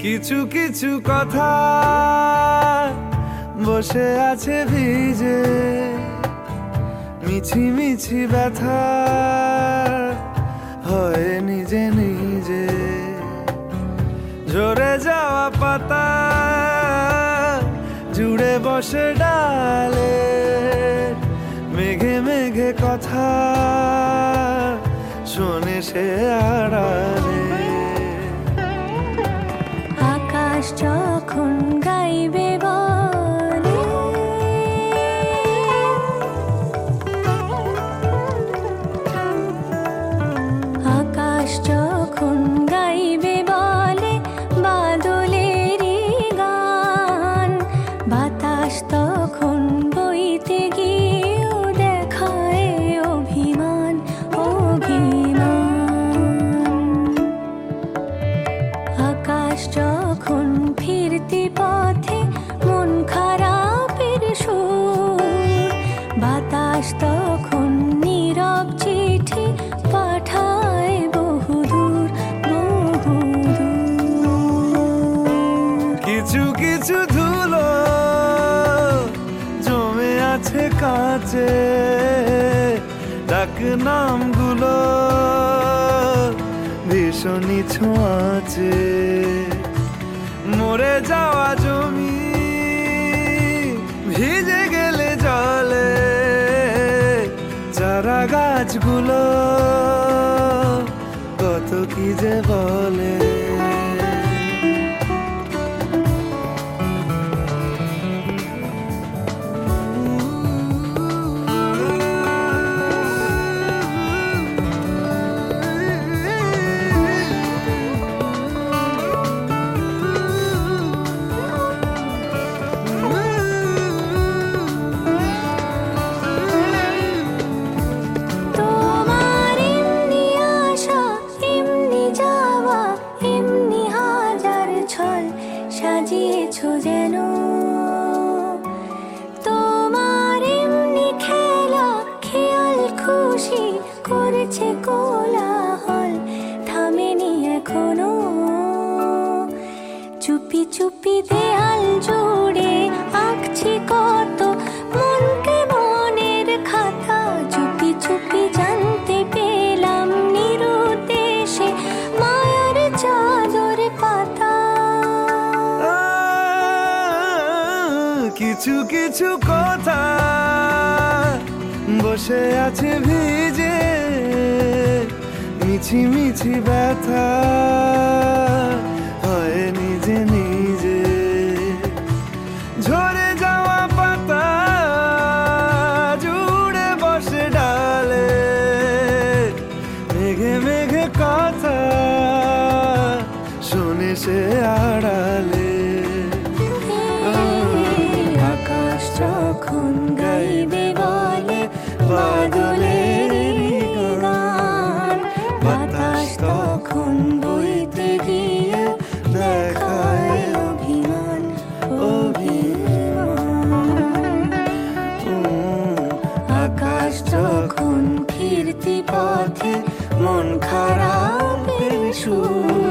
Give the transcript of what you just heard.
কিছু কিছু কথা বসে আছে ভিজে, মিছি মিছি ব্যথা হয় নিজে নিজে। ঝরে যাওয়া পাতা জুড়ে বসে ডালে, মেঘে মেঘে কথা শোনে সে আড়ালে। আকাশ যখন গাইবে বলে, আকাশ যখন গাইবে বলে বাদলেরই গান, বাতাস তখন বইতে গিয়েও দেখায় অভিমান অভিমান। আকাশ যখন ফিরতি পথে মন খারাপের সুর, বাতাস তখন নীরব চিঠি পাঠায় বহুদূর বহুদূর। কিছু কিছু ধুলো জমে আছে কাঁচে, ডাক নামগুলো ভীষণই ছোঁয়াচে। মরে যাওয়া জমি ভিজে গেলে জলে, চারা গাছগুলো কত কি যে বলে। সাজিয়েছো যেন তোমার এমনি খেলা, খেয়াল খুশি করেছে কোলাহল, থামেনি এখনো। চুপি চুপি দেয়াল জুড়ে আঁকছি কত মনকে মনের খাতা, চুপি চুপি জানতে পেলাম নিরুদ্দেশে মায়ার চাদর পাতা। কিছু কিছু কথা বসে আছে ভিজে, মিছি মিছি ব্যথা হয় নিজে নিজে। ঝরে যাওয়া পাতা জুড়ে বসে ডালে, মেঘে মেঘে কথা শোনে সে আড়ালে। আকাশ যখন গাইবে বলে বাদলের গান, বাতাস তখন বইতে গিয়ে দেখায় অভিমান অভিমান। আকাশ যখন ফিরতি পথে মন খারাপের সুর,